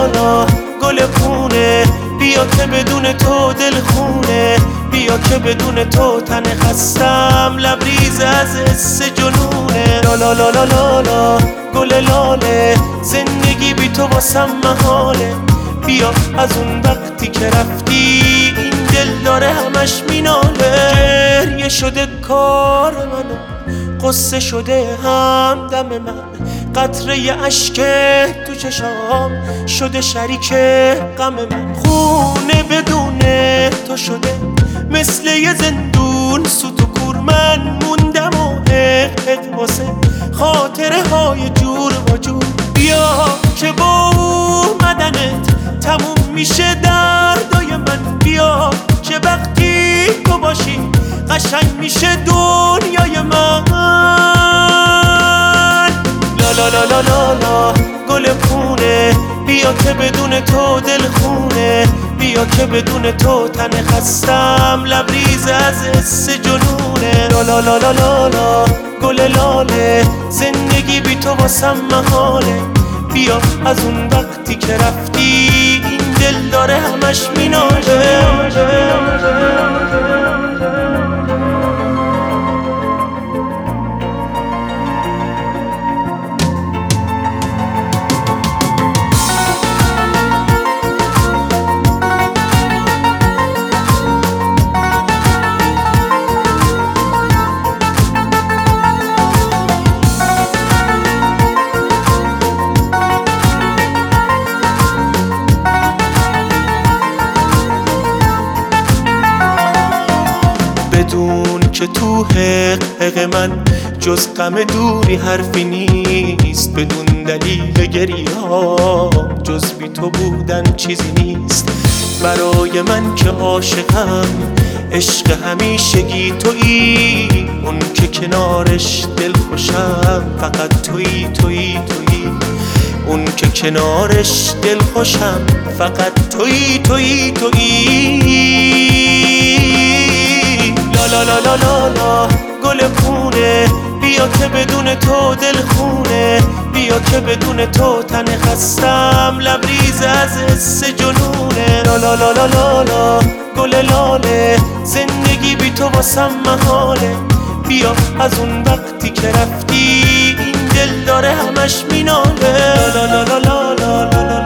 لا گل خونه، بیا که بدون تو دل خونه، بیا که بدون تو تن خستم لبریز از حس جنونه. لا لا لا لا لا لا گل لاله، زندگی بی تو واسم محاله، بیا از اون وقتی که رفتی این دل داره همش میناله. گریه شده کار منو، قصه شده همدم من، قطره اشک تو چشام شده شریک غم من. خونه بدون تو شده مثل یه زندون سوت و کور، من موندم و حق واسه خاطره های جور و جور. بیا که با اومدنت تموم میشه دردای من، بیا که وقتی تو باشی قشنگ میشه دنیای من. لا لا لا لا لا لا گل خونه، بیا که بدون تو دل خونه، بیا که بدون تو تن خستم لبریز از حس جنونه. لا لا لا لا لا لا گل لاله، زندگی بی تو واسم محاله، بیا از اون وقتی که رفتی این دل داره همش میناله. بدون که تو حق من جز غم دوری حرفی نیست، بدون دلیل گریه‌ام جز بی تو بودن چیزی نیست. برای من که عاشقم عشق همیشگی تویی، اون که کنارش دل خوشم فقط تویی تویی تویی، اون که کنارش دل خوشم فقط تویی تویی تویی. لا لا لا لا لا گل خونه، بیا که بدون تو دل خونه، بیا که بدون تو تن خستم لبریز از حس جنونه. لا لا لا لا لا لا گل لاله، زندگی بی تو واسم محاله، بیا از اون وقتی که رفتی این دل داره همش میناله. لا لا لا لا لا لا